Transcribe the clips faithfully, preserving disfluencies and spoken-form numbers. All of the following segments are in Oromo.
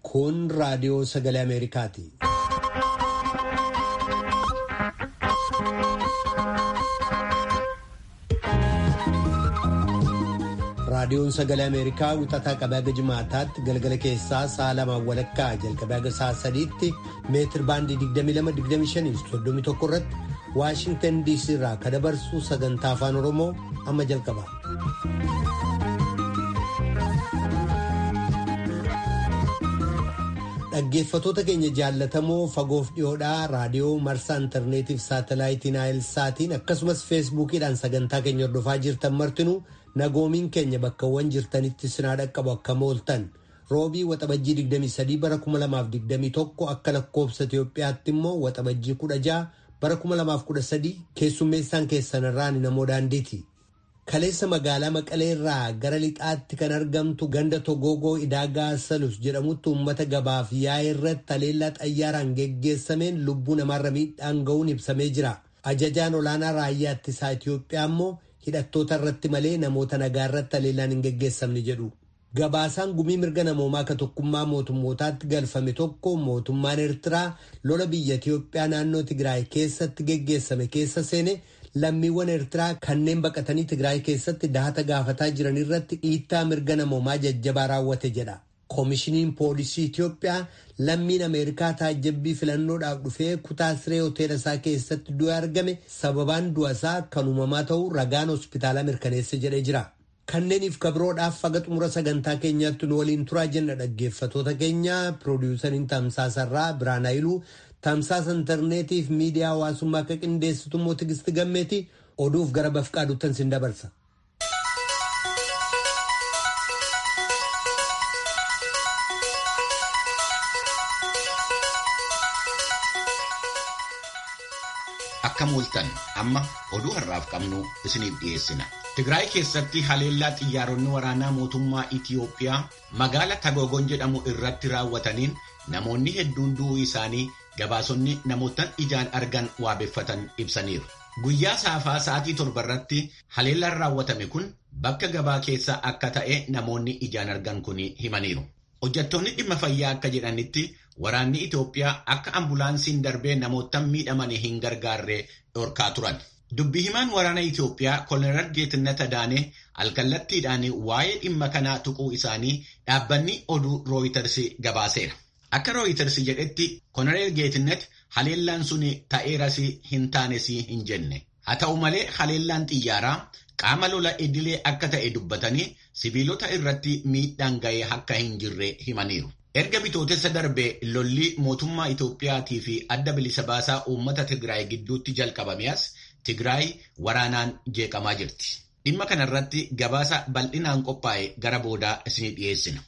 Kun raadiyoo sagalee Ameerikaati. Raadiyoon sagalee Ameerikaa wixataa qabee haga jimaataatti galgala keessaa sa'a lamaan walakkaa jalqabee haga sa'a sadiitti meetir baandii digdamii lama digdamii shanii fi soddomii tokko irratti Waashingtan D C irraa kan dabarsu sagantaa afaan Oromoo amma jalqaba. Dhaggeeffatoota keenya jaallatamoo fagoof dhiyoodhaa raadiyoo marsaa intarneetiif saatalaayitiin Naayilsaatiin akkasumas feesbuukiidhaan sagantaa keenya hordofaa jirtan martinuu nagoomiin keenya bakkawwan jirtanitti sinaa dhaqqabu akka mooltan roobii waxabajjii digdamii sadii bara kuma lamaaf digdamii tokko akka lakkoobsa Itoophiyaatti immoo waxabajjii kudha ja'a bara kuma lamaaf kudha sadii keessummeessaan keessan irraan namoo daandiiti. Kaleessa magaalaa Maqalee irraa gara lixaatti kan argamtu ganda Togoogoo Idaagaa Salus jedhamutti uummata gabaaf yaa'e irratti haleellaa xayyaaraan geggeessameen lubbuu namaarra miidhaan ga'uun ibsamee jira. Ajajaan olaanaa raayyaa ittisaa Itoophiyaa immoo hidhattoota irratti malee namoota nagaa irratti haleellaan hin geggeessamne jedhu. Gabaasaan gumii mirga namoomaa ka tokkummaa mootummootaatti galfame tokko mootummaan Eertiraa lola biyya Itoophiyaa naannoo Tigraay keessatti geggeessame keessa seene lammiiwwan Eertiraa kanneen baqatanii Tigraay keessatti dahata gaafataa jiran irratti dhiittaa mirga namoomaa jajjabaa raawwate jedha. Koomishiniin poolisii Itoophiyaa lammiin Ameerikaa taajjabbii filannoodhaaf dhufee kutaa siree hoteela isaa keessatti du'e argame sababaan du'a isaa kan uumamaa ta'uu ragaan hospitaalaa mirkaneesse jedhee jira. Kanneeniif kabroodhaaf faga xumura sagantaa keenyaatti nu waliin turaa jenna dhaggeeffatoota keenya. Piroodyuusariin Tamsaasarraa Biraanaayiluu, Tamsaasa intarneetiif miidiyaa hawaasummaa akka qindeessitu immoo Tigisti Gammeeti oduuf gara bafqaaduuttan sin dabarsa. Akka mooltan amma oduu har'aaf qabnu isiniif dhiyeessina. Tigraay keessatti haleellaa xiyyaaronni waraanaa mootummaa Itiyoophiyaa magaala Tagoogon jedhamu irratti raawwataniin namoonni hedduun du'uu isaanii gabaasonni namootaan ijaan argan waabeffatan ibsaniiru. Guyyaa saafaa sa'aatii torba irratti haleellaan raawwatame kun bakka gabaa keessa akka ta'e namoonni ijaan argan kun himaniiru. Hojjettoonni dhimma fayyaa akka jedhanitti waraanni Itoophiyaa akka ambulaansiin darbee namootaan miidhamanii hin gargaarre dhorkaa turan. Dubbii himaan waraana Itoophiyaa Kolonel Geetnet Adaanee alkallattiidhaan waa'ee dhimma kanaa tuquu isaanii dhaabbanni oduu Rooyiters gabaaseera. Akka Rooyiters jedhetti Kolonel Geetnet haleellaan sun ta'eeras hin taanes hin jenne. Haa ta'u malee haleellaan xiyyaaraa qaama lola idilee akka ta'e dubbatanii sibiilota irratti miidhaan ga'ee akka hin jirre himaniiru. Erga bitootessa darbee lolli mootummaa Itoophiyaatii fi adda bilisa baasaa uummata Tigraay gidduutti jalqabameas Tigraay waraanaan jeeqamaa jirti. Dhimma kanarratti gabaasa bal'inaan qophaa'e gara boodaa isinii dhiyeessina.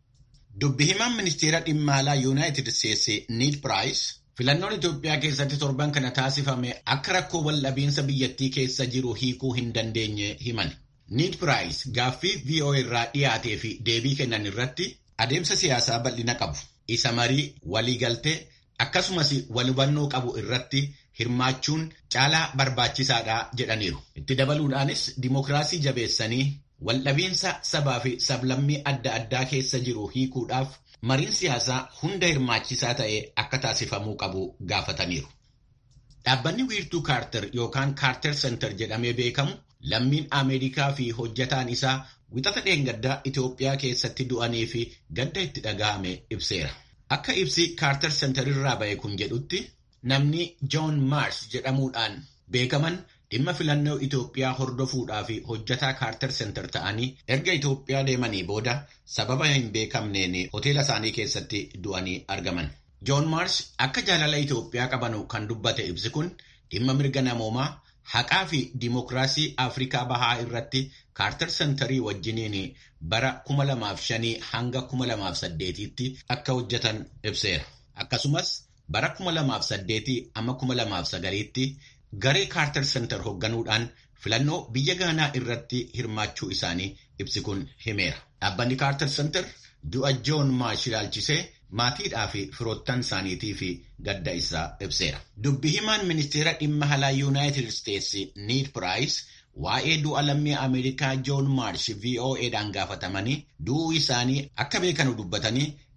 Dubbi himaan ministeera dhimma alaa Yuunaayitid Steetsi Niid Piraayis filannoon Itoophiyaa keessatti torban kana taasifame akka rakkoo waldhabiinsa biyyattii keessa jiru hiikuu hin dandeenye himan. Niid Piraayis gaaffii V O A irraa dhiyaatee fi deebii kennan irratti adeemsa siyaasaa bal'ina qabu, isa marii waliigaltee akkasumas wal hubannoo qabu irratti hirmaachuun caalaa barbaachisaadha jedhaniiru. Itti dabaluudhaanis dimokiraasii jabeessanii waldhabiinsa sabaa fi sablammii adda addaa keessa jiru hiikuudhaaf mariin siyaasaa hunda hirmaachisaa ta'e akka taasifamuu qabu gaafataniiru. Dhaabbanni wiirtuu Kaarter yookaan Kaarter Center jedhamee beekamu lammiin Ameerikaa fi hojjetaan isaa wixata dheengaddaa Itoophiyaa keessatti du'anii fi gadda itti dhaga'ame ibseera. Akka ibsi Kaarter Center irraa ba'e kun jedhutti namni John Marsh jedhamuudhaan beekaman dhimma filannoo Itoophiyaa hordofuudhaa fi hojjetaa Kaarter Center ta'anii erga Itoophiyaa deemanii booda sababa hin beekamneen hoteela isaanii keessatti du'anii argaman. John Marsh akka jaalala Itoophiyaa qabanu kan dubbate ibsi kun dhimma mirga namoomaa haqaa fi dimokiraasii Afrikaa Bahaa irratti Kaarter Centerii wajjiniin bara kuma lamaaf shanii hanga kuma lamaaf saddeetitti akka hojjetan ibseera. Akkasumas bara kuma lamaaf saddeetii amma kuma lamaaf sagaliitti garee Kaarter Center hoogganuudhaan filannoo biyya Gaanaa irratti hirmaachuu isaanii ibsi kun himeera. Dhaabbanni Kaarter Center du'a John Marsh ilaalchisee maatiidhaa fi firoottan isaaniitii fi gadda isaa ibseera. Dubbi himaan ministeera dhimma alaa Yuunaayitid Steetsi Niid Piraayis waa'ee du'a lammii Ameerikaa John Marsh V O A'dhaan gaafatamanii du'uu isaanii akka beekanu dubbatanii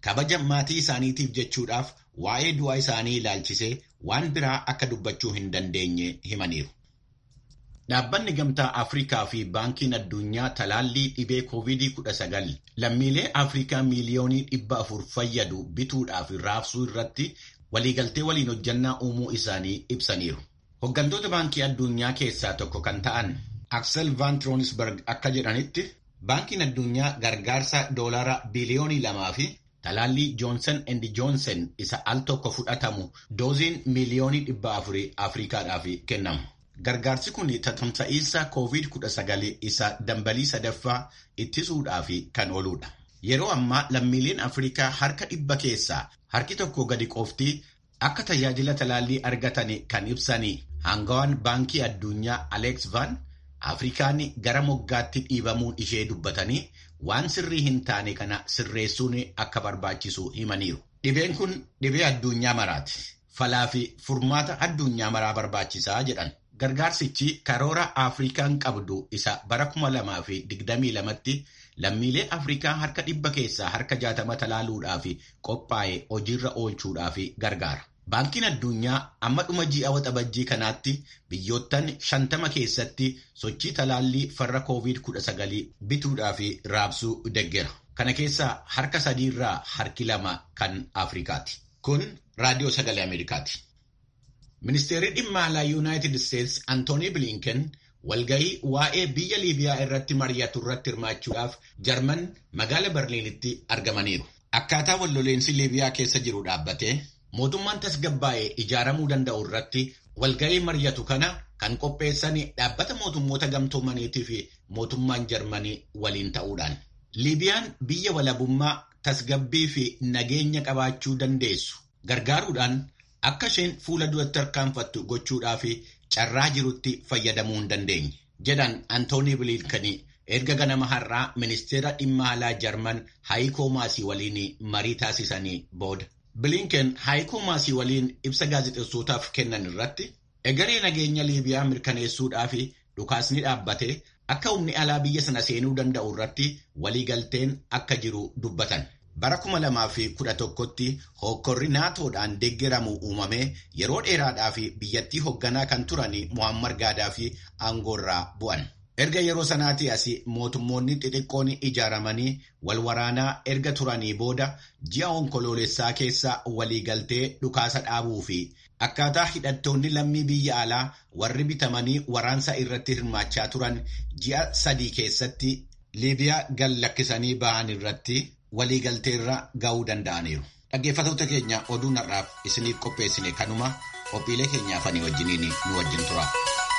kabaja maatii isaaniitiif jechuudhaaf waa'ee du'aa isaanii ilaalchisee waan biraa akka dubbachuu hin dandeenye himaniiru. Dhaabbanni Gamtaa Afrikaa fi Baankiin Addunyaa talaallii dhibee koovidii kudha sagal lammiilee Afrikaa miiliyoonii dhibba afur fayyadu bituudhaaf raabsuu irratti waliigaltee waliin hojjannaa uumuu isaanii ibsaniiru. Hooggantoota Baankii Addunyaa keessaa tokko kan ta'an Axel van Troonsberg akka jedhanitti Baankiin Addunyaa gargaarsa doolaara biliyoonii lamaa fi talaallii Joonsan endi Joonsan isa al tokko fudhatamu dooziin miiliyoonii dhibba afurii Afrikaadhaaf kennamu. Gargaarsi kun tatamsa'iinsa koovid kudha sagal isa dambalii sadaffaa ittisuudhaaf kan ooludha. Yeroo ammaa lammiileen Afrikaa harka dhibba keessaa harki tokko gadi qofti akka tajaajila talaallii argatan kan ibsanii hangawaan Baankii Addunyaa Alex Van Afrikaan gara moggaatti dhiibamuun ishee dubbatanii waan sirrii hin taane kana sirreessuun akka barbaachisu himaniiru. Dhibeen kun dhibee addunyaa maraati. Falaa fi furmaata addunyaa maraa barbaachisaa jedhan. Gargaarsichi karoora Afrikaan qabdu isa bara kuma lamaa fi digdamii lamatti lammiilee Afrikaa harka dhibba keessaa harka jaatama talaaluudhaaf qophaa'e hojiirra oolchuudhaaf gargaara. Baankiin Addunyaa amma dhuma ji'a waxabajjii kanaatti biyyoottan shantama keessatti sochii talaallii farra koovid kudha sagal bituudhaaf raabsuu deggera. Kana keessaa harka sadiirraa harki lama kan Afrikaati. Kun Raadiyoo Sagalee Ameerikaati. Ministeerri dhimma alaa Yuunaayitid Isteetsi Antoonii Bilinken walgahii waa'ee biyya Liibiyaa irratti mari'atu irratti hirmaachuudhaaf Jarman magaala Berliinitti argamaniiru. Akkaataa walloleensi Liibiyaa keessa jiru dhaabbatee mootummaan tasgabbaa'ee ijaaramuu danda'u irratti walgahii mari'atu kana kan qopheessan dhaabbata mootummoota gamtoomaniitii fi mootummaan Jarmanii waliin ta'uudhaan. Liibiyaan biyya walabummaa tasgabbii fi nageenya qabaachuu dandeessu gargaaruudhaan akka isheen fuula duratti harkaanfattu gochuudhaaf carraa jirutti fayyadamuu hin dandeenye jedhan Antoonii Bilinken erga ganama har'aa ministeera dhimma alaa Jarman Haayikoo Maasii waliin marii taasisanii booda. Bilinken Haayikoo Maasii waliin ibsa gaazexeessootaaf kennan irratti egeree nageenya Liibiyaa mirkaneessuudhaaf dhukaasni dhaabbatee akka humni alaa biyya sana seenuu danda'u irratti waliigalteen akka jiru dubbatan. Bara kuma lamaa fi kudha tokkotti hokkorri naatoodhaan deeggeramu uumamee yeroo dheeraadhaaf biyyattii hoogganaa kan turan Muammar Gaadaafi aangoorraa bu'an. Erga yeroo sanaatii asii mootummoonni xixiqqoon ijaaramanii wal waraanaa erga turanii booda ji'a onkoloolessaa keessa waliigaltee dhukaasa dhaabuu fi akkaataa hidhattoonni lammii biyya alaa warri bitamanii waraansa irratti hirmaachaa turan ji'a sadii keessatti Liibiyaa gad lakkisanii ba'an irratti waliigalteerra ga'uu danda'aniiru. Dhaggeeffattoota keenya oduun har'aaf isiniif qopheessine kanuma qophiilee keenyaaf ani wajjiniin nu wajjin tura.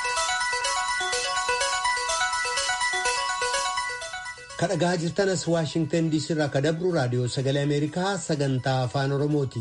Kan dhaggeeffachaa jirtanas Waashingtan diisii irraa kan dabru raadiyoo sagalee Ameerikaa sagantaa afaan Oromooti.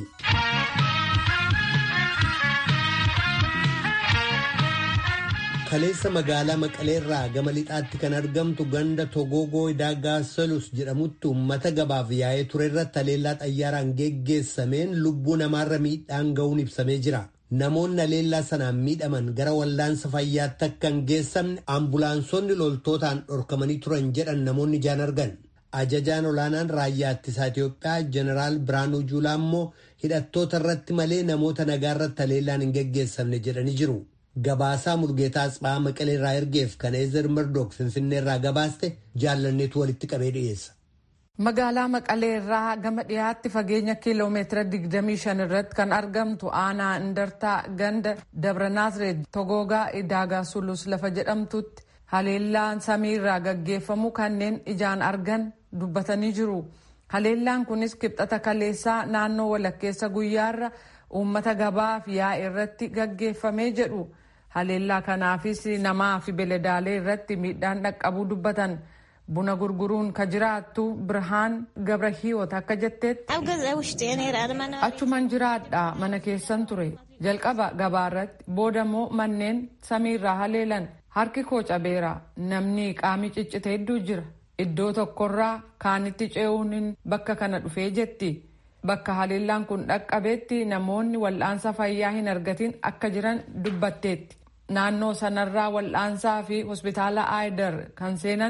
Kaleessa magaalaa Maqaleerraa gama lixaatti kan argamtu ganda Togoogoo Daagaa Salus jedhamutti uummata gabaaf yaa'ee ture irratti haleellaa xayyaaraan geggeessameen lubbuu namaarra miidhaan ga'uun ibsamee jira. Namoonni haleellaa sanaan miidhaman gara wallaansa fayyaatti akka hin geessamne ambulaansonni loltootaan dhorkamanii turan jedhan namoonni ijaan argan. Ajajaan olaanaan raayyaa ittisaa Itoophiyaa Jeneraal Biraanuu Juulaa immoo hidhattoota irratti malee namoota nagaa irratti haleellaan hin geggeessamne jedhanii jiru. Gabaasaa Mulgeetaa Asphaa Maqaleerraa ergeef kan Eezer Mardook Finfinneerraa gabaaste jaallanneetu walitti qabee dhiyeessa. Magaalaa Maqaleerraa gama dhiyaatti fageenya kiiloomeetira digdamii shan irratti kan argamtu aanaa Indartaa ganda Dabra Naazreet Togoogaa Daagaa Sulus lafa jedhamtutti haleellaan samiirraa gaggeeffamu kanneen ijaan argan dubbatanii jiru. Haleellaan kunis kibxata kaleessaa naannoo walakkeessa guyyaarra uummata gabaaf yaa'e irratti gaggeeffamee jedhu. Haleellaa kanaafis namaa fi beeladaalee irratti miidhaan dhaqqabuu dubbatan. Buna gurguruun ka jiraattu Birhaan Gabra Hiiwot akka jetteetti achuman jiraadhaa mana keessan ture. Jalqaba gabaarratti boodammoo manneen samiirraa haleelan harki koo cabeera. Namni qaamii ciccite hedduu jira. Iddoo tokkorraa kaanitti ce'uun bakka kana dhufee jetti. Bakka haleellaan kun dhaqqabeetti namoonni wal'aansa fayyaa hin argatin akka jiran dubbatteetti. Naannoo sanarraa wal'aansaa fi hospitaala Aayidar kan seenan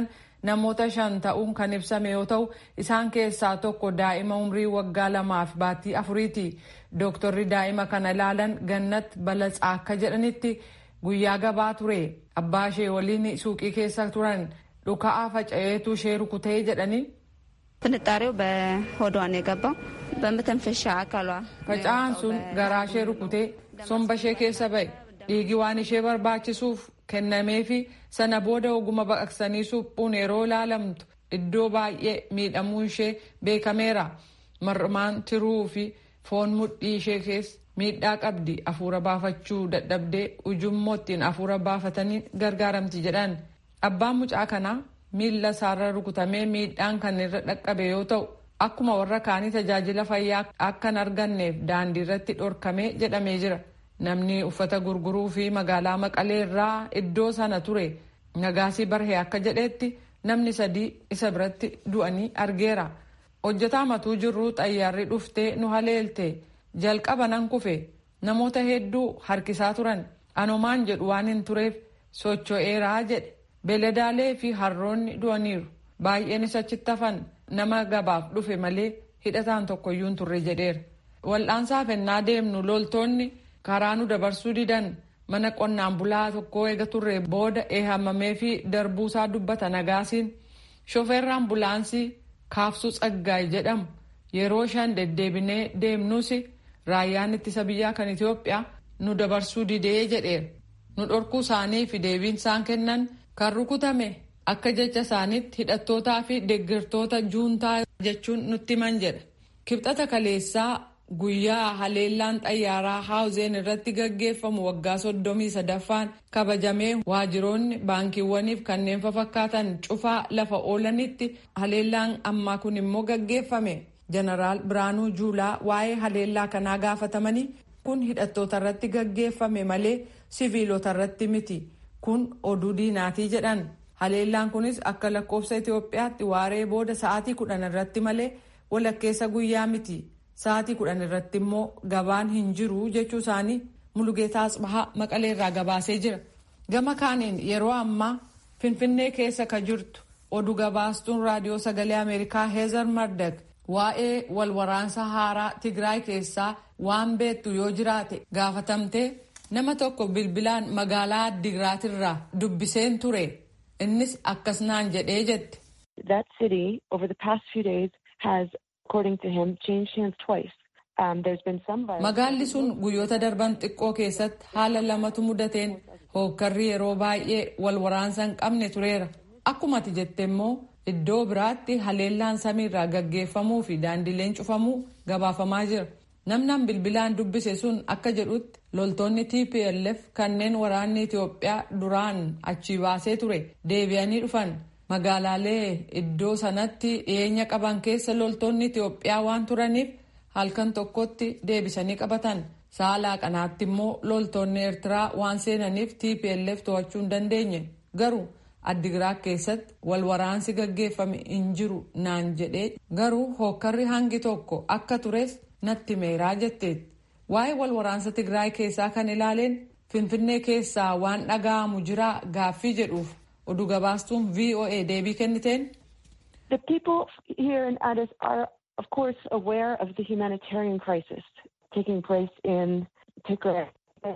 namoota shan ta'uun kan ibsame yoo ta'u isaan keessaa tokko daa'ima umrii waggaa lamaa fi baatii afuriiti. Dooktorri daa'ima kana ilaalan Gannat Balatsaa akka jedhanitti guyyaa gabaa ture. Abbaa ishee waliin suuqii keessa turan dhuka'aa faca'eetu ishee rukutee jedhanii. Tinixaariው በሆዷ ነው የገባው በመተንፈሻ አካሏ faca'aan sun garaa ishee rukutee somba ishee keessa ba'e. Dhiigi waan ishee barbaachisuuf kennameefi sana booda oguma baqaqsanii suphuun yeroo ilaalamtu iddoo baay'ee miidhamuun ishee beekameera. Marmaan tiruu fi foon mudhii ishee keessa miidhaa qabdi. Afuura baafachuu dadhabdee ujummoo ittiin afuura baafatanii gargaaramti jedhan. Abbaan mucaa kanaa miilla isaarra rukutamee miidhaan kan irra dhaqqabe yoo ta'u akkuma warra kaanii tajaajila fayyaa akka hin arganneef daandii irratti dhorkamee jedhamee jira. Namni uffata gurguruu fi magaalaa Maqalee irraa iddoo sana ture Nagaasii Barhee akka jedhetti namni sadii isa biratti du'anii argeera. Hojjetaa matuu jirru xayyaarri dhuftee nu haleelte jalqaba nan kufe namoota hedduu harkisaa turan anomaan jedhu waan hin tureef socho'eeraa jedhe. Beeladaalee fi harroonni du'aniiru. Baay'eenis achitti hafan nama gabaaf dhufe malee hidhataan tokkoyyuu hin turre jedheera. Wal'aansaaf ennaa deemnu loltoonni karaa nu dabarsuu didan mana qonnaan bulaa tokkoo eega turre booda eehamamee fi darbuusaa dubbata Nagaasiin. Shofeerri ambulaansii Kaafsuu Tsaggaay jedhamu yeroo shan deddeebinee deemnus raayyaan ittisa biyyaa kan Itoophiyaa nu dabarsuu didee jedheera. Nu dhorkuu isaanii fi deebiin isaan kennan kan rukutame akka jecha isaaniitti hidhattootaa fi deeggartoota juuntaa jechuun nutti himan jedha. Kibxata kaleessaa guyyaa haleellaan xayyaaraa haawuzeen irratti gaggeeffamu waggaa soddomii sadaffaan kabajamee waajiroonni baankiiwwaniif kanneen fafakkaatan cufaa lafa oolanitti haleellaan ammaa kun immoo gaggeeffame. Jeneraal Biraanuu Juulaa waa'ee haleellaa kanaa gaafatamanii kun hidhattoota irratti gaggeeffame malee siviilota irratti miti. Kun oduu diinaatii jedhan. Haleellaan kunis akka lakkoofsa Itoophiyaatti waaree booda sa'aatii kudhan irratti malee walakkeessa guyyaa miti. Sa'aatii kudhan irratti immoo gabaan hin jiru jechuu isaanii Mulugeetaa Asbahaa Maqalee irraa gabaasee jira. Gama kaaniin yeroo ammaa Finfinnee keessa ka jirtu oduu gabaastuun raadiyoo sagalee Ameerikaa Heezar Mardag waa'ee walwaraansa haaraa Tigraay keessaa waan beektu yoo jiraate gaafatamtee nama tokko bilbilaan magaalaa Addigiraatirraa dubbiseen ture. Innis akkas naan jedhee jette. That city over the past few days has, according to him, changed hands twice. Um, there's been some violence. Magaalli sun guyyoota darban xiqqoo keessatti haala lamatu mudateen hooggarri yeroo baay'ee wal waraansa hin qabne tureera. Akkuma ati jette immoo iddoo biraatti haleellaan samiirraa gaggeeffamuu fi daandileen cufamuu gabaafamaa jira. Namnaan bilbilaan dubbise sun akka jedhutti loltoonni T P L F kanneen waraanni Itoophiyaa duraan achi baasee ture deebi'anii dhufan. Magaalaalee iddoo sanatti dhiyeenya qaban keessa loltoonni Itoophiyaa waan turaniif halkan tokkotti deebisanii qabatan. Saala kanaatti immoo loltoonni Eertiraa waan seenaniif T P L F to'achuu hin dandeenye. Garuu Addigiraat keessatti wal waraansi gaggeeffame hin jiru naan jedhee garuu hookkarri hangi tokko akka tures natti meeraa jetteetti. Waa'ee wal waraansa Tigraay keessaa kan ilaaleen Finfinnee keessaa waan dhaga'amu jira gaaffii jedhuuf oduu gabaastuun V O A deebii kenniteen. The people here in Addis are, of course, aware of the humanitarian crisis taking place in Tigray.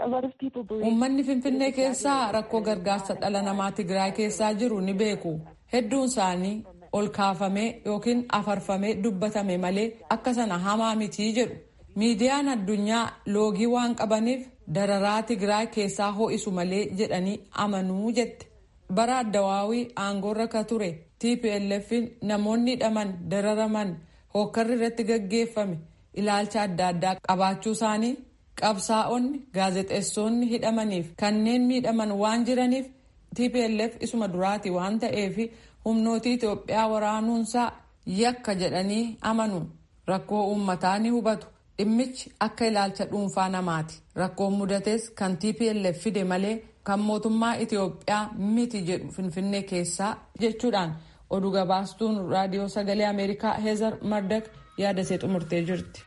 Uummanni Finfinnee keessaa rakkoo gargaarsa dhala namaa Tigraay keessaa jiru ni beeku. Hedduun isaanii ol kaafamee yookiin afarfamee dubbatame malee akka sana hamaa mitii jedhu. Miidiyaan addunyaa loogii waan qabaniif dararaa Tigraay keessaa ho'isu malee jedhanii amanuu jette. Bara Addawaawii aangoorra ka ture T P L F'n namoonni hidhaman dararaman hookkarri irratti gaggeeffame ilaalcha adda addaa qabaachuu isaanii qabsaa'onni gaazexeessonni hidhamaniif kanneen miidhaman waan jiraniif T P L F isuma duraati waan ta'eef humnooti Itoophiyaa waraanuunsaa yakka jedhanii amanu. Rakkoo uummataa ni hubatu. Dhimmichi akka ilaalcha dhuunfaa namaati. Rakkoon mudates kan T P L F fide malee kan mootummaa Itoophiyaa miti jedhu Finfinnee keessaa jechuudhaan oduu gabaastuun raadiyoo sagalee Ameerikaa Heezar Mardag yaada ishee xumurtee jirti.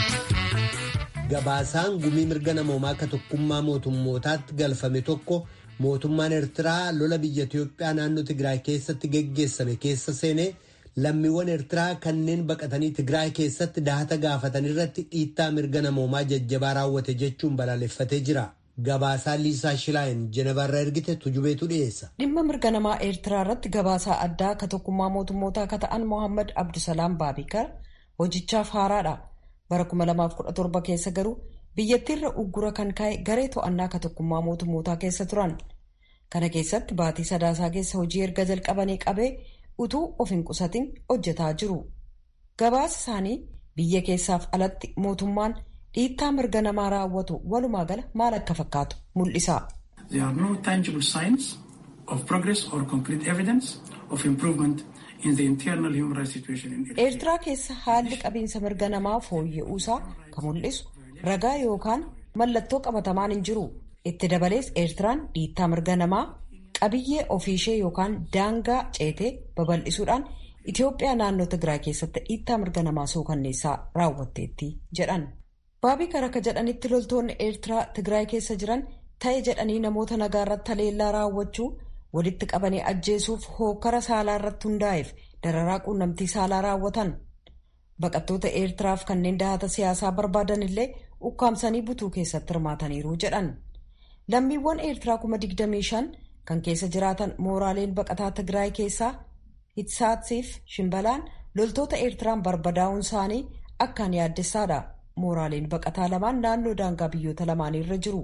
Gabaasaan gumii mirga namoomaa akka tokkummaa mootummootaatti galfame tokko mootummaan Eertiraa lola biyya Itoophiyaa naannoo Tigraay keessatti geggeessame keessa seenee lammiiwwan Eertiraa kanneen baqatanii Tigraay keessatti dahata gaafatan irratti dhiittaa mirga namoomaa jajjabaa raawwate jechuun balaaleffatee jira. Gabaasaa Liisaa Shilaayin Jenevarraa ergite tujubeetu dhiyeessa. Dhimma mirga namaa Eertiraa irratti gabaasaa addaa akka tokkummaa mootummootaa akka ta'an Mohammad Abdusalaam Baabikar hojichaaf haaraadha. Bara kuma lamaaf kudha torba keessa garuu biyyattiirra uggura kan kaa'e garee to'annaa akka tokkummaa mootummootaa keessa turan. Kana keessatti baatii sadaasaa keessa hojii erga jalqabanii qabee utuu of hin qusatin hojjetaa jiru. Gabaasa isaanii biyya keessaaf alatti mootummaan dhiittaa mirga namaa raawwatu walumaa gala maal akka fakkaatu mul'isa. There are no tangible signs of progress or concrete evidence of improvement in the internal human rights situation in Eritrea. Eertiraa keessa haalli qabiinsa mirga namaa fooyya'uusaa kan mul'isu ragaa yookaan mallattoo qabatamaan hin jiru. Itti dabalees Eertiraan dhiittaa mirga namaa qabiyyee ofiishee yookaan daangaa ceetee babal'isuudhaan Itoophiyaa naannoo Tigraay keessatti dhiittaa mirga namaa suukanneessaa raawwatteetti jedhan. Baabikar akka jedhanitti loltoonni Eertiraa Tigraay keessa jiran ta'e jedhanii namoota nagaa irratti haleellaa raawwachuu, walitti qabanii ajjeesuuf hookara saalaa irratti hundaa'eef dararaa quunnamtii saalaa raawwatan. Baqattoota Eertiraaf kanneen dahata siyaasaa barbaadan illee ukkaamsanii butuu keessatti hirmaataniiru jedhan. Lammiiwwan Eertiraa kuma digdamii shan kan keessa jiraatan mooraaleen baqataa Tigraay keessaa Hitsaatsiif Shimbalaan loltoota Eertiraan barbadaa'uun isaanii akkaan yaaddessaadha. Mooraaleen baqataa lamaan naannoo daangaa biyyoota lamaanii irra jiru.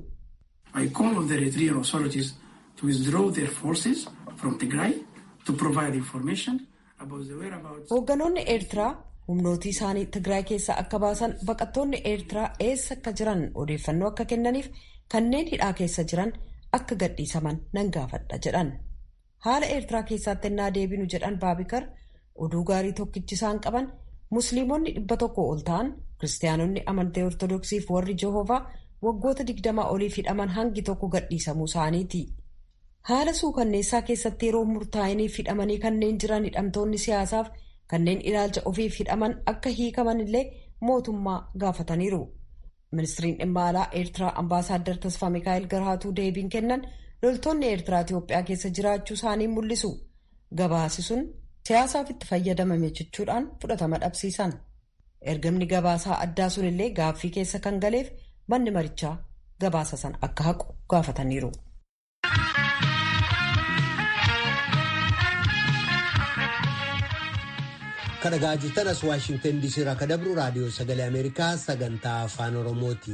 I call on the Eritrean authorities to withdraw their forces from Tigray to provide information about the whereabouts. Hoogganoonni Eertiraa humnootii isaanii Tigraay keessaa akka baasan baqattoonni Eertiraa eessa akka jiran odeeffannoo akka kennaniif kanneen hidhaa keessa jiran akka gadhiisaman nan gaafadha jedhan. Haala Eertiraa keessaatti ennaa deebinu jedhan Baabikar oduu gaarii tokkichi isaan qaban Musliimonni dhibba tokko ol ta'an Kiristaanonni amantii Ortodoksiif warri Jehoovaa waggoota digdamaa oliif hidhaman hangi tokko gadhiisamuu isaaniiti. Haala suukanneessaa keessatti yeroo murtaa'iniif hidhamanii kanneen jiran hidhamtoonni siyaasaaf kanneen ilaalcha ofiif hidhaman akka hiikaman illee mootummaa gaafataniiru. Ministiriin dhimma alaa Eertiraa Ambaasaadder Tasfaa Mikaa'el Garhaatuu deebiin kennan loltoonni Eertiraa Itoophiyaa keessa jiraachuu isaanii mul'isu. Gabaasi sun siyaasaaf itti fayyadamame jechuudhaan fudhatama dhabsiisan. Ergamni gabaasaa addaa sun illee gaaffii keessa kan galeef manni marichaa gabaasa san akka haqu gaafataniiru. Kan dhagaa jirtan as Waashingtan diisii irraa kan dabru raadiyoo sagalee Ameerikaa sagantaa afaan Oromooti.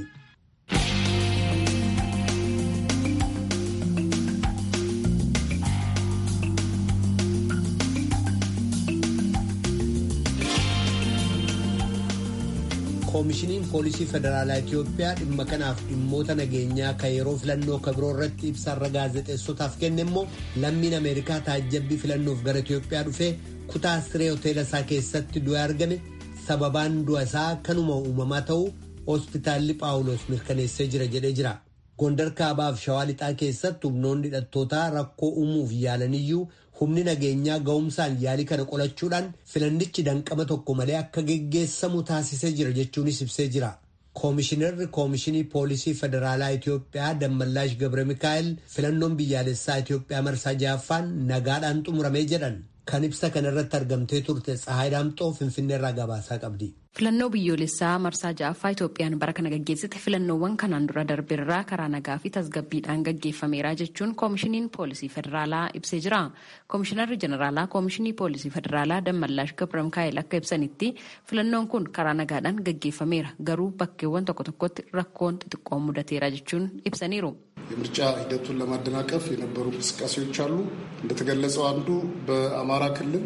Koomishiniin Poolisii Federaalaa Itoophiyaa dhimma kanaaf dhimmoota nageenyaa kan yeroo filannoo kabiroo irratti ibsarra gaazexeessotaaf kenne immoo lammiin Ameerikaa taajjabbii filannoof gara Itoophiyaa dhufee kutaa siree hoteela isaa keessatti du'e argame sababaan du'a isaa kanuma uumamaa ta'uu hospitaalli Paawuloos mirkaneessee jira jedhee jira. Gondar Kaabaaf Shawaa Lixaa keessatti humnoonni hidhattootaa rakkoo uumuuf yaalaniyyuu humni nageenyaa ga'umsaan yaalii kana qolachuudhaan filannichi danqama tokko malee akka geggeessamu taasisee jira jechuunis ibsee jira. Koomishinarri Koomishinii Poolisii Federaalaa Itoophiyaa Dammallaash Gabre Mikaa'el filannoon biyyaalessaa Itoophiyaa marsaa ja'affaan nagaadhaan xumuramee jedhan. Kan ibsa kanarratti argamtee turte Tsahaay Daamxoo Finfinneerraa gabaasaa qabdi. Filannoo biyyoolessaa marsaa ja'affaa Itoophiyaan bara kana gaggeessite filannoowwan kanaan dura darbeerraa karaa nagaa fi tasgabbiidhaan gaggeeffameera jechuun koomishiniin poolisii federaalaa ibsee jira. Koomishinarri jeneraalaa koomishinii poolisii federaalaa Dammallaash Gabre Mikaa'el akka ibsanitti filannoon kun karaa nagaadhaan gaggeeffameera garuu bakkeewwan tokko tokkotti rakkoon xixiqqoon mudateera jechuun ibsaniiru. የምርጫ ሂደቱን ለማደናቀፍ የነበሩ እንቅስቃሴዎች አሉ። እንደተገለጸው አንዱ በአማራ ክልል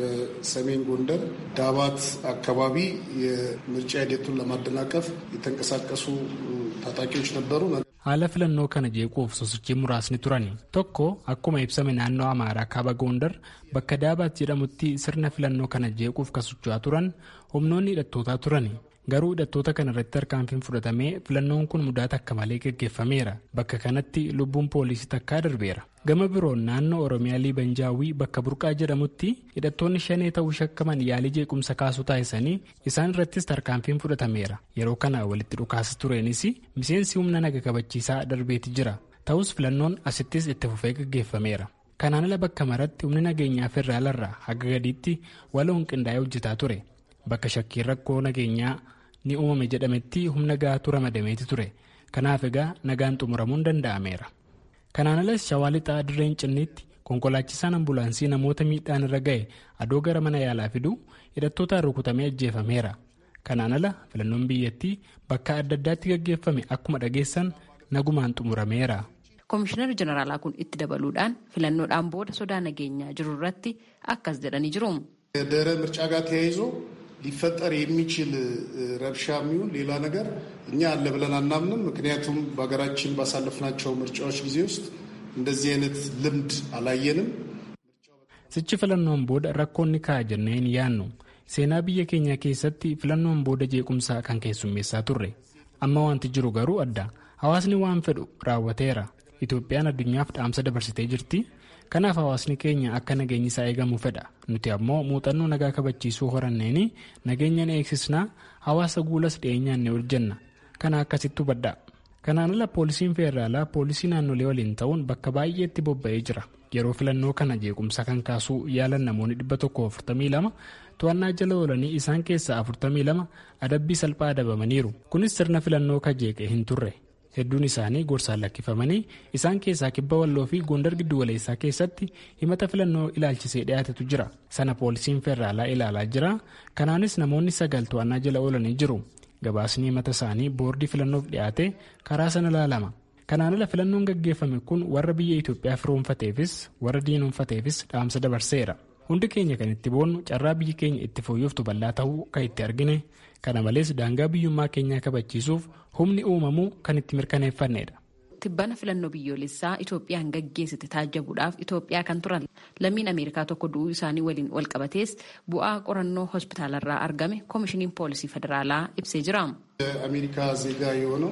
በሰሜን ጎንደር ዳባት አካባቢ የምርጫ ሂደቱን ለማደናቀፍ የተንቀሳቀሱ ታጣቂዎች ነበሩ። haala filannoo kana jeequuf sosochii muraasni turani. Tokko akkuma ibsame naannoo Amaaraa kaaba Gondar bakka Daabaat jedhamutti sirna filannoo kana jeequuf kan socho'aa turan humnoonni hidhattootaa turani. Garuu hidhattoota kana irratti tarkaanfiin fudhatamee filannoon kun mudaata akka malee gaggeeffameera. Bakka kanatti lubbuun poolisii takkaa darbeera. Gama biroon naannoo Oromiyaa Liibanjaawii bakka Burqaa jedhamutti hidhattoonni shanee ta'uu shakkaman yaalii jeequmsa kaasuu taasisanii isaan irrattis tarkaanfiin fudhatameera. Yeroo kana walitti dhukaasa tureenis miseensi humna naga kabachiisaa darbeeti jira. Ta'us filannoon asittis itti fufee gaggeeffameera. Kanaan ala bakka maratti humni nageenyaa federaalarraa haga gadiitti waloon qindaa'ee hojjetaa ture. Bakka shakkiin rakkoo nageenyaa ni uumame jedhametti humna gahaatu ramadameeti ture. Kanaaf egaa nagaan xumuramuun danda'ameera. Kanaan alas Shawaa Lixaa Dirreen Cinniitti konkolaachisaan ambulaansii namoota miidhaan irra ga'e adoo gara mana yaalaa fidu hidhattootaan rukutamee ajjeefameera. Kanaan ala filannoon biyyattii bakka adda addaatti gaggeeffame akkuma dhageessan nagumaan xumurameera. Komishinarri Jeneraalaa kun itti dabaluudhaan filannoodhaan booda sodaa nageenyaa jiru irratti akkas jedhanii jiru. ድህረ ምርጫ ጋር ተያይዞ ሊፈጠር የሚችል ረብሻ የሚሆን ሌላ ነገር እኛ አለ ብለን አናምንም። ምክንያቱም በሀገራችን ባሳለፍናቸው ምርጫዎች ጊዜ ውስጥ እንደዚህ አይነት ልምድ አላየንም። Sichi filannoon booda rakkoonni ka'a jennee hin yaannu. Seenaa biyya keenya keessatti filannoon booda jeequmsaa kan keessummeessaa turre. Amma wanti jiru garuu adda. Hawaasni waan fedhu raawwateera. Itoophiyaan addunyaaf dhaamsa dabarsitee jirti. Kanaaf hawaasni keenya akka nageenyi isaa eegamu fedha. Nuti ammoo muuxannoo nagaa kabachiisuu horanneeni nageenya ni eegsisnaa hawaasa guulas dhiyeenyaan ni hojjenna. Kana akkasitti hubadhaa. Kanaan ala poolisiin federaalaa poolisii naannolee waliin ta'uun bakka baay'eetti bobba'ee jira. Yeroo filannoo kana jeequmsa kan kaasuu yaalan namoonni dhibba tokko afurtamii lama to'annaa jala oolanii isaan keessaa afurtamii lama adabbii salphaa adabamaniiru. Kunis sirna filannoo kajeeqee hin turre. Hedduun isaanii gorsaan lakkifamanii isaan keessaa kibba walloo fi gondar giddu waleessaa keessatti himata filannoo ilaalchisee dhiyaatetu jira. Sana poolisiin federaalaa ilaalaa jira. Kanaanis namoonni sagal to'annaa jala oolanii jiru. Gabaasni himata isaanii boordii filannoof dhiyaate karaa sana ilaalama. Kanaan ala filannoon gaggeeffame kun warra biyya Itoophiyaa firoomfateefis warra diinoomfateefis dhaamsa dabarseera. Hundi keenya kan itti boonnu carraa biyyi keenya itti fooyyoftu bal'aa ta'uu kan itti argine. Kana malees daangaa biyyummaa keenyaa kabachiisuuf humni uumamuu kan itti mirkaneeffannedha. Tibbana filannoo biyyoolessaa Itoophiyaan gaggeessite taajjabuudhaaf Itoophiyaa kan turan lammiin Ameerikaa tokko du'uu isaanii waliin wal qabatees bu'aa qorannoo hospitaalarraa argame koomishiniin poolisii federaalaa ibsee jira. የአሜሪካ ዜጋ የሆነው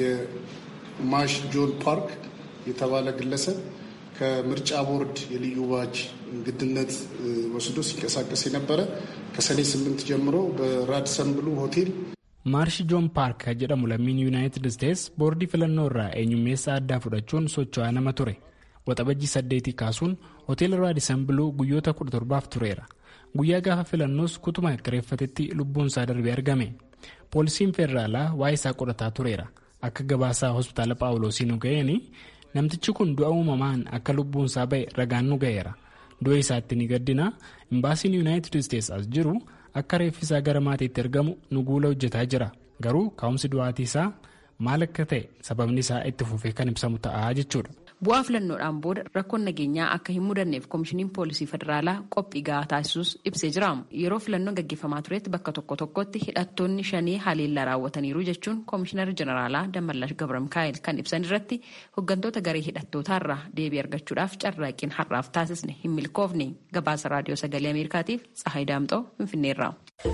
የማሽ ጆን ፓርክ የተባለ ግለሰብ ከምርጫ ቦርድ የልዩ ባጅ እንግድነት ወስዶ ሲንቀሳቀስ የነበረ ከሰኔ ስምንት ጀምሮ በራድሰን ብሉ ሆቴል Maarshi Joon Paark jedhamu lammiin Yuunaayitid Isteets boordii filannoo irraa eenyummeessaa addaa fudhachuun socho'aa nama ture. Waxabajjii saddeetii kaasuun hoteela Raadisan Biluu guyyoota kudha torbaaf tureera. Guyyaa gaafa filannoos kutuma kireeffatetti lubbuun isaa darbee argame. Poolisiin federaalaa waa'ee isaa qorataa tureera. Akka gabaasaa hospitaala Paawuloosii nu ga'een namtichi kun du'a uumamaan akka lubbuun isaa ba'e ragaan nu ga'eera. Du'a isaatti ni gaddina. Imbaasiin Yuunaayitid Isteets as jiru akka reeffi isaa gara maatiitti ergamu nu guula hojjetaa jira. Garuu ka'umsi du'aatii isaa maal akka ta'e sababni isaa itti fufee kan ibsamu ta'a jechuudha. Bu'aa filannoodhaan booda rakkoon nageenyaa akka hin mudanneef koomishiniin poolisii federaalaa qophii gahaa taasisuus ibsee jira. Yeroo filannoon gaggeeffamaa turetti bakka tokko tokkotti hidhattoonni shanii haleellaa raawwataniiru jechuun koomishinarri jeneraalaa Dammallaash Gabra Mikaa'el kan ibsan irratti hooggantoota garee hidhattootaarraa deebii argachuudhaaf carraaqqiin har'aaf taasisne hin milkoofne. Gabaasa raadiyoo sagalee Ameerikaatiif Tsahaay Daamxoo Finfinneerraa.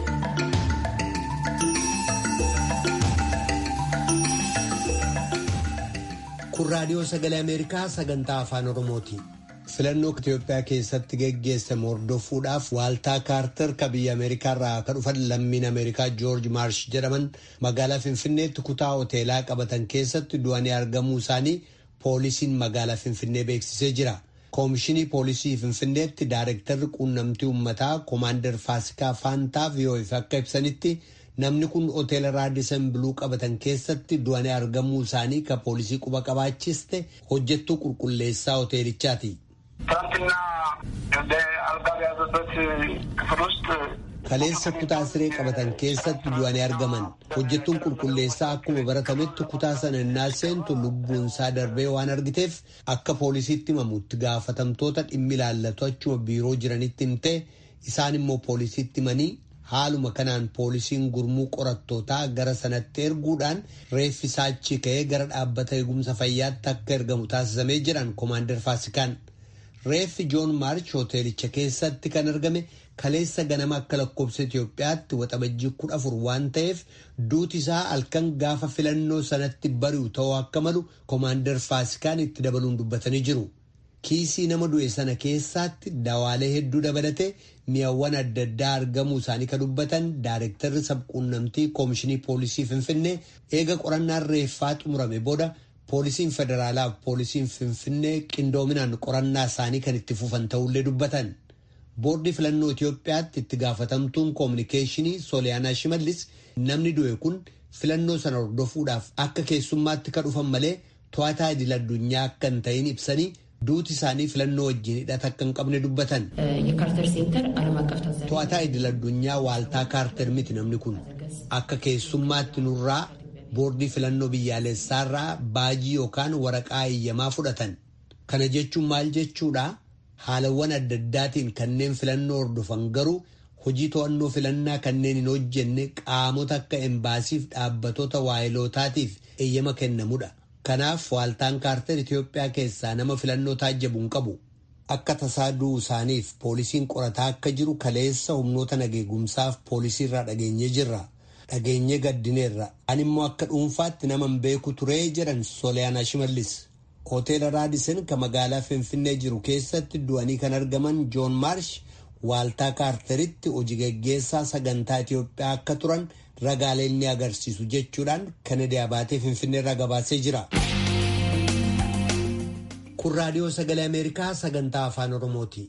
Kun raadiyoo sagalee Ameerikaa sagantaa afaan Oromooti. Filannoo Itoophiyaa keessatti geggeessame hordofuudhaaf waaltaa kaartar ka biyya Ameerikaarraa kan dhufan lammiin Ameerikaa Joorji Maarsh jedhaman magaalaa Finfinneetti kutaa hoteelaa qabatan keessatti du'anii argamuu isaanii poolisiin magaalaa Finfinnee beeksisee jira. Koomishinii poolisii Finfinneetti daayirektarri quunnamtii uummataa Koomaandar Faasikaa Faantaa V O F akka ibsanitti namni kun hoteela Raadisan Biluu qabatan keessatti du'anii argamuu isaanii ka poolisii quba qabaachiste hojjettuu qulqulleessaa hoteelichaati. Kaleessa kutaa siree qabatan keessatti du'anii argaman. Hojjettuun qulqulleessaa akkuma baratametti kutaa sana innaa seentu lubbuun isaa darbee waan argiteef akka poolisiitti himamutti gaafatamtoota dhimmi ilaallatu achuma biiroo jiranitti himte isaan immoo poolisiitti himanii haaluma kanaan poolisiin gurmuu qorattootaa gara sanatti erguudhaan reeffi isaa achi ka'ee gara dhaabbata eegumsa fayyaatti akka ergamu taasisamee jiran Koomaandar Faasikaan. Reeffi Joon Maarch hoteelicha keessatti kan argame kaleessa ganama akka lakkoofsa Itoophiyaatti waxabajjii kudha afur waan ta'eef duuti isaa halkan gaafa filannoo sanatti bari'u ta'uu akka malu Koomaandar Faasikaan itti dabaluun dubbatanii jiru. Kiisii nama du'e sana keessaatti dawaalee hedduu dabalatee mi'awwan adda addaa argamuu isaanii kan dubbatan daayirektarri sabquunnamtii koomishinii poolisii Finfinnee eega qorannaan reeffaa xumurame booda Poolisiin federaalaa fi poolisiin Finfinnee qindoominaan qorannaa isaanii kan itti fufan ta'ullee dubbatan. Boordii filannoo Itoophiyaatti itti gaafatamtuun koominikeeshinii Sooliyaanaa Shimallis namni du'e kun filannoo sana hordofuudhaaf akka keessummaatti ka dhufan malee to'ataa idil addunyaa akka hin ta'in ibsanii duuti isaanii filannoo wajjin hidhata akka hin qabne dubbatan. To'ataa idil addunyaa waaltaa kaarter miti namni kun akka keessummaatti nurraa boordii filannoo biyyaalessaarraa baajii yookaan waraqaa eeyyamaa fudhatan. Kana jechuun maal jechuudha? Haalawwan adda addaatiin kanneen filannoo hordofan garuu hojii to'annoo filannaa kanneen hin hojjenne qaamota akka embaasiif dhaabbattoota waayilootaatiif eeyyama kennamudha. Kanaaf waaltaan kaarter Itoophiyaa keessaa nama filannoo taajjabu hin qabu. Akka tasaa du'uu isaaniif poolisiin qorataa akka jiru kaleessa humnoota nageegumsaaf poolisiirraa dhageenyee jirra. Dhageenyee gaddineerra. Ani immoo akka dhuunfaatti nama hin beeku turee jedhan Sooliyaanaa Shimallis. Hoteela Raadisen kan magaalaa Finfinnee jiru keessatti du'anii kan argaman Joon Maarsh waaltaa kaarteritti hojii gaggeessaa sagantaa Itoophiyaa akka turan ragaaleen ni agarsiisu jechuudhaan Kanadaa baatee Finfinneerraa gabaasee jira. Kun raadiyoo sagalee Ameerikaa sagantaa afaan Oromooti.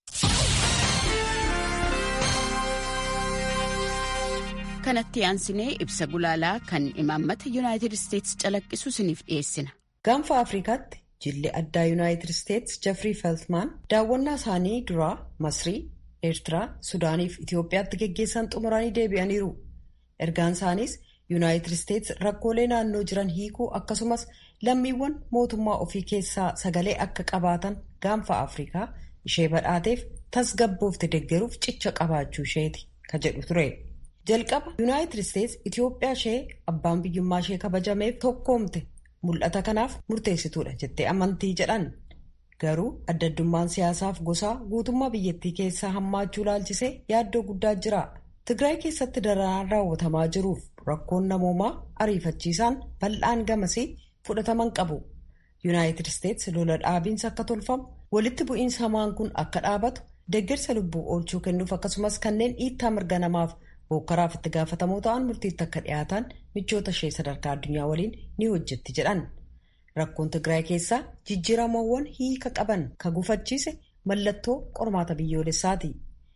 Kanatti aansinee ibsa gulaalaa kan imaammata Yuunaayitid Isteetsi calaqqisu isiniif dhiyeessina. Gaanfa Afrikaatti jilli addaa Yuunaayitid Isteetsi Jeffrey Feltman daawwannaa isaanii duraa Masrii, Eertiraa, Sudaanii fi Itoophiyaatti geggeessan xumuranii deebi'aniiru. Ergaan isaaniis Yuunaayitid Isteetsi rakkoolee naannoo jiran hiikuu akkasumas lammiiwwan mootummaa ofii keessaa sagalee akka qabaatan gaanfa Afrikaa ishee badhaateef tasgabboofte deeggaruuf cicha qabaachuu isheeti ka jedhu ture. Jalqaba Yuunaayitid Isteetsi Itoophiyaa ishee abbaan biyyummaa ishee kabajameef tokkoomte mul'ata kanaaf murteessituudha jettee amantii jedhan. Garuu adda addummaan siyaasaaf gosaa guutummaa biyyattii keessaa hammaachuu ilaalchisee yaaddoo guddaa jira. Tigraay keessatti daranaan raawwatamaa jiruuf rakkoon namoomaa ariifachiisaan bal'aan gamasii fudhataman qabu. Yuunaayitid Isteetsi lola dhaabiinsa akka tolfamu walitti bu'iinsa hamaan kun akka dhaabatu deeggarsa lubbuu oolchuu kennuuf akkasumas kanneen dhiittaa mirga namaaf hokkaraaf itti gaafatamoo ta'an murtiitti akka dhiyaatan michoota ishee sadarkaa addunyaa waliin ni hojjetti jedhan. Rakkoon Tigraay keessaa jijjiiramawwan hiika qaban ka gufachiise mallattoo qormaata biyyoolessaati.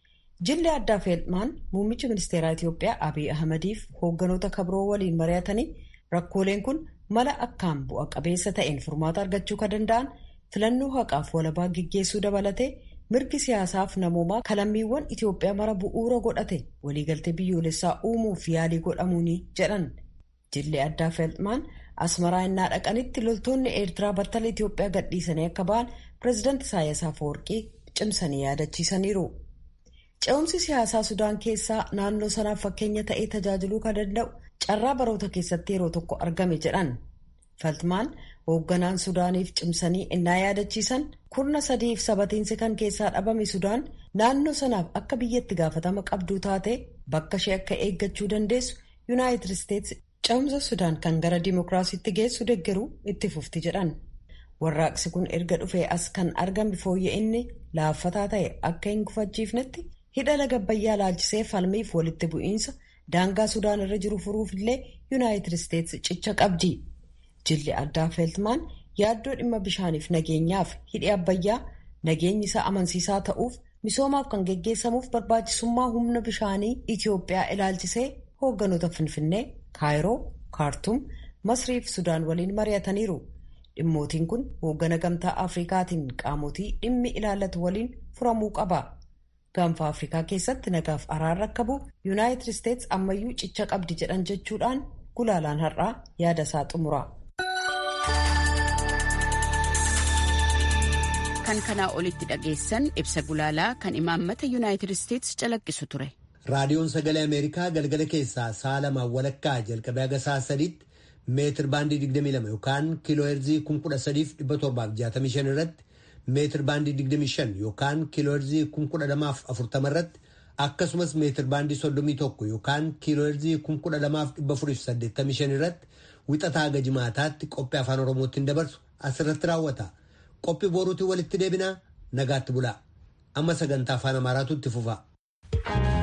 Jilli addaa Feeltmaan muummicha ministeeraa Itoophiyaa Abiy Ahmadiif hoogganoota kabroo waliin mari'atanii rakkooleen kun mala akkaan bu'a qabeessa ta'een furmaata argachuu ka danda'an filannoo haqaaf walabaa gaggeessuu dabalatee mirgi siyaasaaf namoomaa kalammiiwwan Itoophiyaa mara bu'uura godhate waliigaltee biyyoolessaa uumuuf yaalii godhamuuni jedhan. Jilli addaa Feeltmaan Asmaraa innaa dhaqanitti loltoonni Eertiraa battala Itoophiyaa gadhiisanii akka ba'an pireezidaanti Isaayyaas Afeworqii cimsanii yaadachiisaniiru. Ce'umsi siyaasaa Sudaan keessaa naannoo sanaaf fakkeenya ta'ee tajaajiluu kan danda'u carraa baroota keessatti yeroo tokko argame jedhan. Feeltmaan hoogganaan Sudaaniif cimsanii innaa yaadachiisan kurna sadiif sabatiinsi kan keessaa dhabame Sudaan naannoo sanaaf akka biyyatti gaafatama qabduu taate bakka ishee akka eeggachuu dandeessu Yuunaayitid Isteetsi ce'umsa Sudaan kan gara dimookiraasiitti geessu deeggaruu itti fufti jedhan. Warraaqsi kun erga dhufee as kan argame fooyya'inni laaffataa ta'e akka hin gufachiifnetti hidha laga Abbayyaa laalchisee falmiif walitti bu'iinsa daangaa Sudaan irra jiru furuuf illee Yuunaayitid Isteetsi cicha qabdi. Jilli addaa Feeltmaan yaaddoo dhimma bishaaniif nageenyaaf hidhi Abbayyaa nageenyi isaa amansiisaa ta'uuf misoomaaf kan geggeessamuuf barbaachisummaa humna bishaanii Itoophiyaa ilaalchisee hoogganoota Finfinnee, Kaayiroo, Kaartum, Masrii fi Sudaan waliin mari'ataniiru. Dhimmootiin kun hooggana gamtaa Afrikaatiin qaamotii dhimmi ilaallatu waliin furamuu qaba. Gaanfa Afrikaa keessatti nagaaf araarri akka bu'u Yuunaayitid Isteetsi ammayyuu cicha qabdi jedhan jechuudhaan gulaalaan har'aa yaada isaa xumura. Kan kanaa olitti dhageessan ibsa gulaalaa kan imaammata Yuunaayitid Isteetsi calaqqisu ture. Raadiyoon Sagalee Ameerikaa galgala keessaa sa'a lamaan walakkaa jalqabee haga sa'a sadiitti meetir baandii digdamii lama yookaan kiiloo heerzii kuma kudha sadiif dhibba torbaaf jaatamii shan irratti meetir baandii digdamii shan yookaan kiiloo heerzii kuma kudha lamaaf afurtama irratti akkasumas meetir baandii soddomii tokko yookaan kiiloo heerzii kuma kudha lamaaf dhibba afuriif saddeettamii shan irratti wixataa haga jimaataatti qophii afaan Oromootiin dabarsu asirratti raawwata. Qophii boruutiin walitti deebinaa nagaatti bulaa. Amma sagantaa afaan Amaaraatu itti fufa.